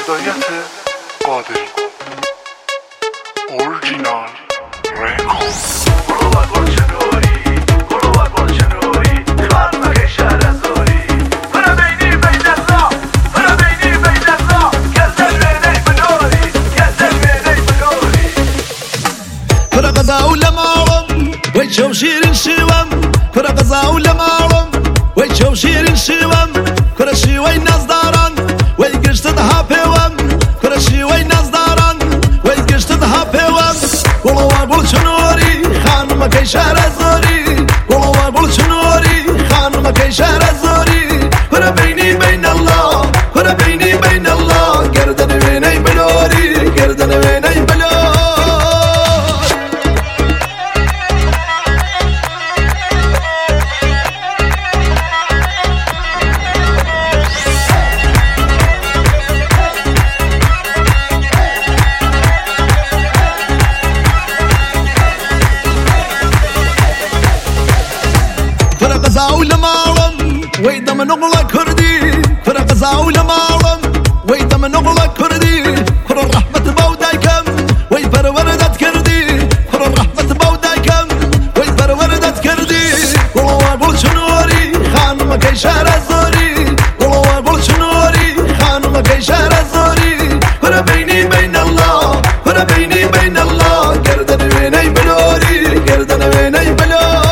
هدایت قادری اورجینال ریکورد. ويشوف شيرين شوام كرة غزا ولا معهم ويشوف شيرين شوام كرة شوي ناس داران ويقرش تضحى بيوام كرة شوي ناس داران ويقرش تضحى بيوام والله أقول شنوري خان ما كي شهر الزوري والله أقول شنوري خان ما كي شهر الزوري كرة بيني بين الله كرة بيني بين الله قردن بيني بلوري قردن بيني بلوري. ولا معهم ويدا من نغلى كردي فرق زاولا معهم ويدا من نغلى كردي كر الرحمة بودايكم ويبر وردت كردي كر الرحمة بودايكم ويبر وردت كردي والله أقول شنوري خان ما كي شهر الزوري والله أقول شنوري خان ما كي شهر الزوري كر بيني بين الله كر بيني بين الله قردن بيني بلوري قردن بيني بلوري.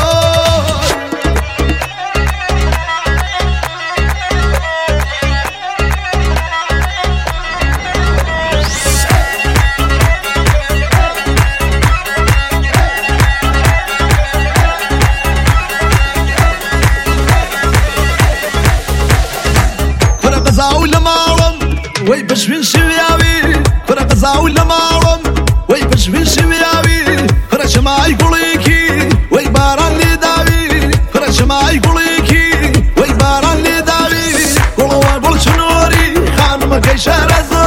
ولا معهم ويبشوين شوياوي فرق زاولا معهم ويبشوين شوياوي فرق شماعي قوليكي ويباران لي داوي فرق شماعي قوليكي ويباران لي داوي والله أقول شنوري خان ما كي شهر